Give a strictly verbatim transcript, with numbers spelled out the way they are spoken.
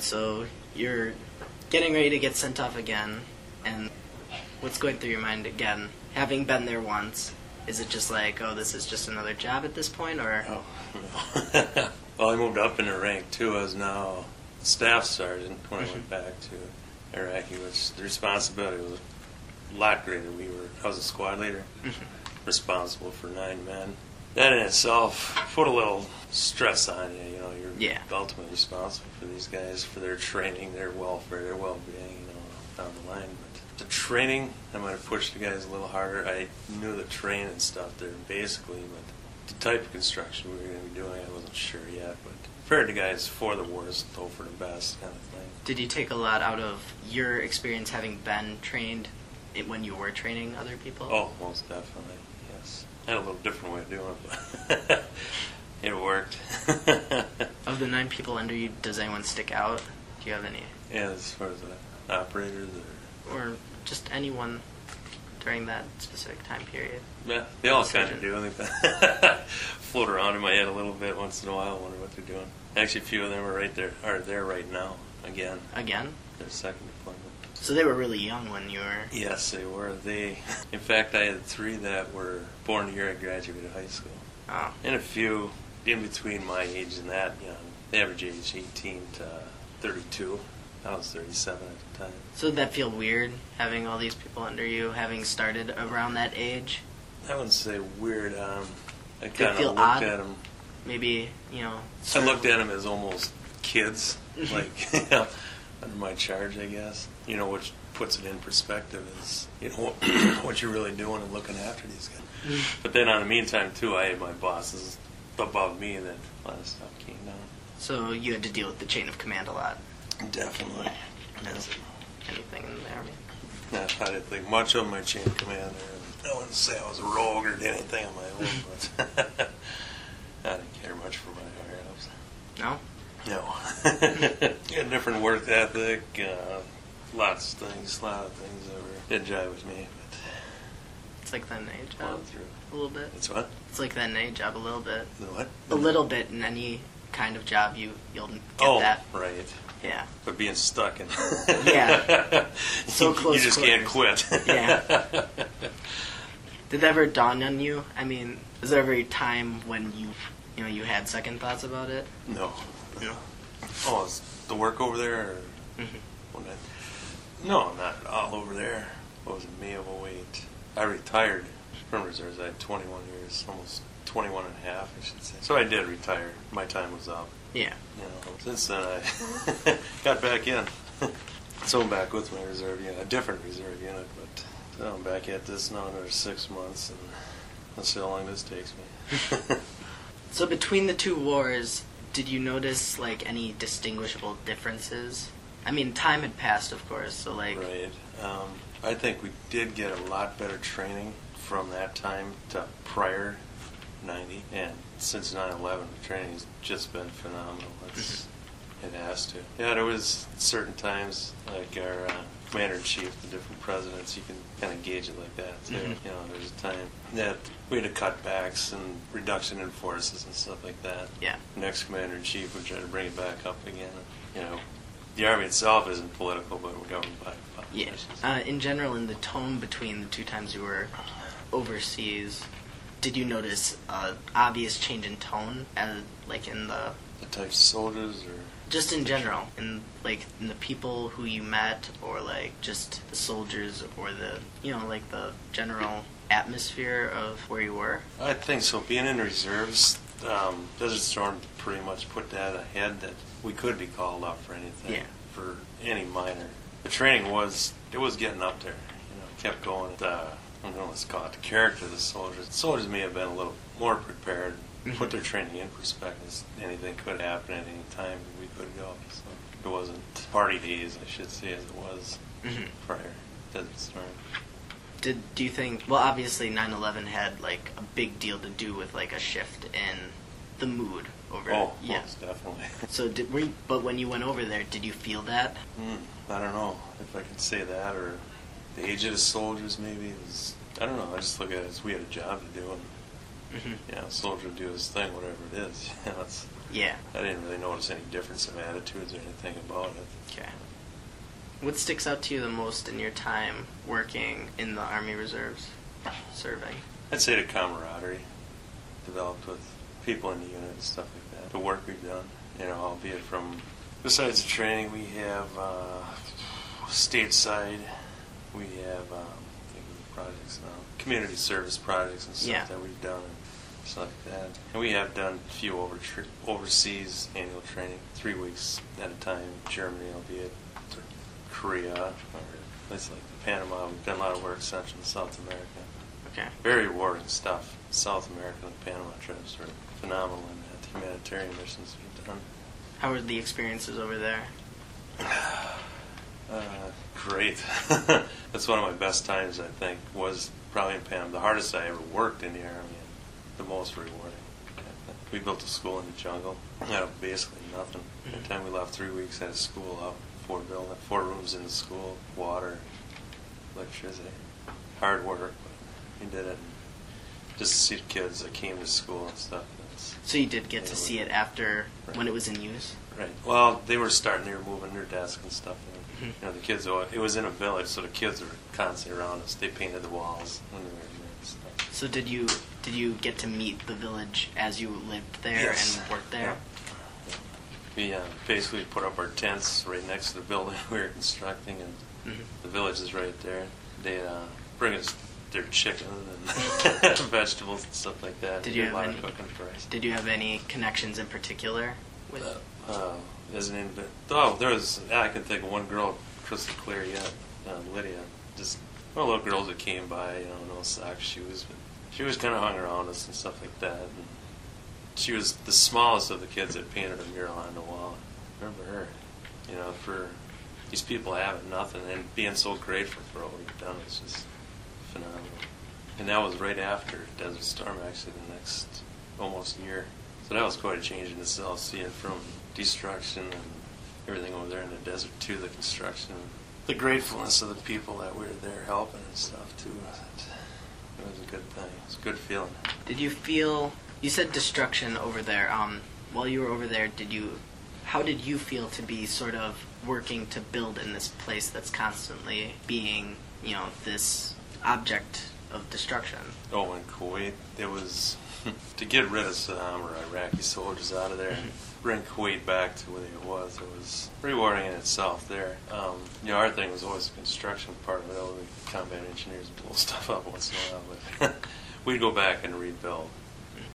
And so you're getting ready to get sent off again, and what's going through your mind again? Having been there once, is it just like, oh, this is just another job at this point, or? Oh, no. Well, I moved up in the rank, too. I was now staff sergeant when I went back to Iraqi, which the responsibility was a lot greater. We were, I was a squad leader, responsible for nine men. That in itself put a little stress on you. You know, you're yeah. ultimately responsible for these guys, for their training, their welfare, their well-being, you know, down the line. But the training, I might have pushed the guys a little harder. I knew the train and stuff there, basically, but the type of construction we were going to be doing, I wasn't sure yet. But prepared the guys for the worst, hope for the best kind of thing. Did you take a lot out of your experience having been trained when you were training other people? Oh, most definitely, yes. I had a little different way of doing it, but it worked. Of the nine people under you, does anyone stick out? Do you have any? Yeah, as far as the operators or... Or just anyone during that specific time period? Yeah, they all kind of do. I think float around in my head a little bit once in a while, wonder what they're doing. Actually, a few of them are right there, are there right now, again. Again? Their second deployment. So they were really young when you were... Yes, they were. They, in fact, I had three that were born the year I graduated high school. Oh. And a few in between my age and that, young. The average age eighteen to thirty-two. I was thirty-seven at the time. So did that feel weird, having all these people under you, having started around that age? I wouldn't say weird. Um, I Did it kind of feel looked odd? at them. Maybe, you know... I looked at them as almost kids, like, you know, under my charge, I guess. You know, which puts it in perspective is, you know, what, what you're really doing and looking after these guys. But then, on the meantime, too, I had my bosses above me that a lot of stuff came down. So you had to deal with the chain of command a lot. Definitely. As anything in the Army. No, I didn't think much of my chain of command there. I wouldn't say I was a rogue or did anything on my own, but I didn't care much for my higher-ups. No? No. Yeah, different work ethic, uh, lots of things, a lot of things that were, didn't jive with me, but... It's like that in a job, Gone through. a little bit. It's what? It's like that in a job a little bit. The what? A little bit in any kind of job, you, you'll get oh, that. right. Yeah. But being stuck in... Yeah. So you, close You just quarters. can't quit. Yeah. Did that ever dawn on you? I mean, was there ever a time when you, you know, you had second thoughts about it? No. No. Oh, is the work over there? Or Mm-hmm. when I, no, not all over there. What was it, May of oh eight? I retired from reserves. I had twenty-one years, almost twenty-one and a half, I should say. So I did retire. My time was up. Yeah. You know, since then I got back in. So I'm back with my reserve unit, a different reserve unit, but so I'm back at this now another six months, and let's see how long this takes me. So between the two wars, did you notice, like, any distinguishable differences? I mean, time had passed, of course, so, like... Right. Um, I think we did get a lot better training from that time to prior ninety, and since nine eleven, the training's just been phenomenal. It's, it has to. Yeah, there was certain times, like our uh, commander-in-chief, the different presidents, you can kind of gauge it like that, too. Mm-hmm. You know, there's a time that we had to cut backs and reduction in forces and stuff like that. Yeah. The next commander-in-chief would try to bring it back up again. You know, the Army itself isn't political, but we're governed by Yeah. politicians. Uh, in general, in the tone between the two times you were overseas, did you notice an obvious change in tone, as, like, in the... The types of soldiers, or... Just in general, in, like, in the people who you met, or, like, just the soldiers, or the, you know, like, the general atmosphere of where you were? I think so. Being in reserves, um, Desert Storm pretty much put that ahead that we could be called up for anything, Yeah. for any minor. The training was, it was getting up there. You know, it kept going. The, I don't know what's called, the character of the soldiers. The soldiers may have been a little more prepared, Mhm. put their training in perspective. Anything could happen at any time, we could go. So it wasn't party days, I should say, as it was Mm-hmm. prior Desert Storm. Did do you think? Well, obviously, nine eleven had like a big deal to do with like a shift in the mood over. Oh, yeah. most definitely. So did were you, but when you went over there, did you feel that? Mm, I don't know if I could say that, or the age of the soldiers maybe. It was, I don't know, I just look at it as we had a job to do, and Mm-hmm. you know, a soldier would do his thing, whatever it is. You know, it's, Yeah. I didn't really notice any difference in attitudes or anything about it. Okay. What sticks out to you the most in your time working in the Army Reserves, serving? I'd say the camaraderie developed with people in the unit and stuff like that. The work we've done, you know, albeit from, besides the training, we have uh, stateside, we have um, projects now, community service projects and stuff Yeah. that we've done and stuff like that. And we have done a few over overseas annual training, three weeks at a time, Germany, albeit, or Korea, or places like Panama. We've done a lot of work Central and South America. Okay. Very rewarding stuff. South America and Panama trips are phenomenal in that. The humanitarian missions we've done. How were the experiences over there? Uh, great. That's one of my best times, I think, was probably in Panama. The hardest I ever worked in the Army, and the most rewarding. We built a school in the jungle. Out of basically nothing. By the time we left, three weeks, had a school up, four building, four rooms in the school, water, electricity. Hard work, but we did it. Just to see the kids that came to school and stuff. It's, So you did get to Yeah, see we- it after Right. when it was in use? Right. Well, they were starting, they were moving their desks and stuff. And, Mhm. you know, the kids, it was in a village, so the kids were constantly around us. They painted the walls when they were in there and stuff. So did you did you get to meet the village as you lived there Yes. and worked there? Yeah. We uh, basically put up our tents right next to the building we were constructing, and Mhm. the village is right there. They uh, bring us their chicken and vegetables and stuff like that. Did We you did have a lot any- of cooking for us. Did you have any connections in particular with? Uh, as an inv- oh, there was, I can think of one girl, crystal clear yet, uh, Lydia, just one of the little girls that came by, you know, no socks, shoes, but she was kind of hung around us and stuff like that. And she was the smallest of the kids that painted a mural on the wall. I remember her, you know, for these people having nothing and being so grateful for what we've done. It's just phenomenal. And that was right after Desert Storm, actually, the next almost year. So that was quite a change in itself, seeing from destruction and everything over there in the desert to the construction. The gratefulness of the people that we were there helping and stuff, too. It was a good thing. It was a good feeling. Did you feel? You said destruction over there. Um, while you were over there, did you? How did you feel to be sort of working to build in this place that's constantly being, you know, this object of destruction? Oh, in Kuwait, it was to get rid of Saddam or Iraqi soldiers out of there and bring Kuwait back to where it was. It was rewarding in itself there. Um, you know, our thing was always the construction part of it. All the combat engineers blow stuff up once in a while, but we'd go back and rebuild.